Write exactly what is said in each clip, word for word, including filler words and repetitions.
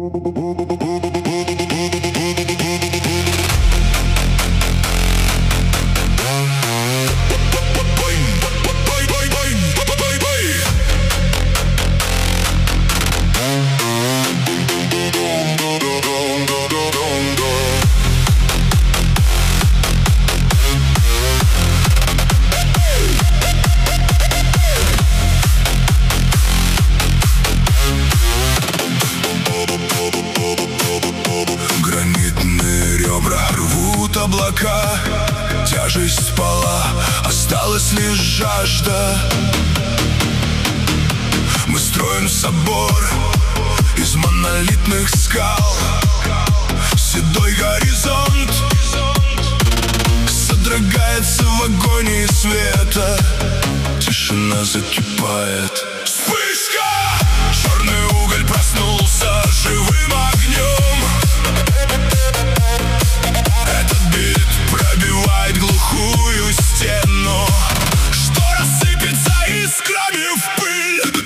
Облака, тяжесть спала, осталась лишь жажда. Мы строим собор из монолитных скал. Седой горизонт содрогается в агонии света. Тишина закипает. Вспышка! Черный уголь проснулся живым огнем. Этот бит пробивает глухую стену, что рассыпется искрами в пыль.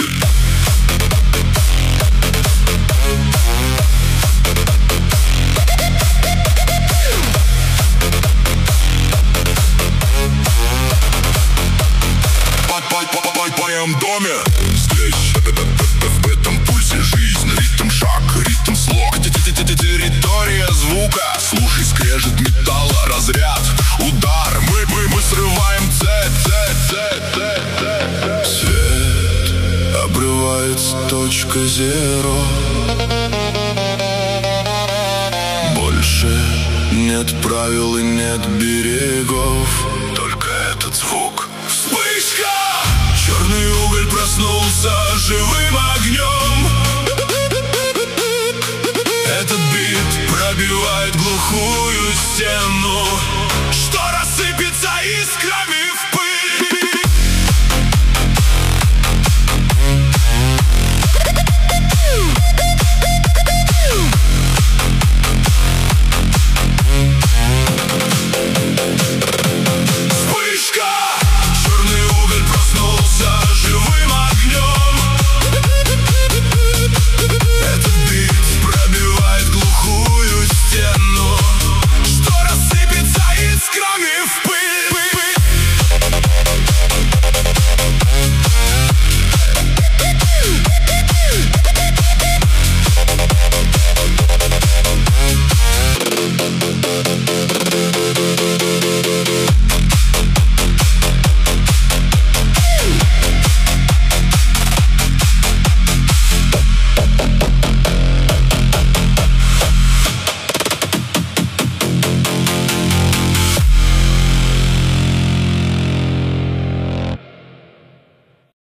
В моем доме здесь, в этом пульсе жизнь, ритм шаг, ритм слог, территория звука. Слушай скрежет металла, разряд, удар. Мы, мы, мы срываем цепь, цепь, цепь, цепь. Свет обрывается, точка зеро. Больше нет правил и нет берегов, только этот звук. Вспышка! Черный уголь проснулся живым огнем. Этот бит пробивает глухую стену, что рассыпется искрами.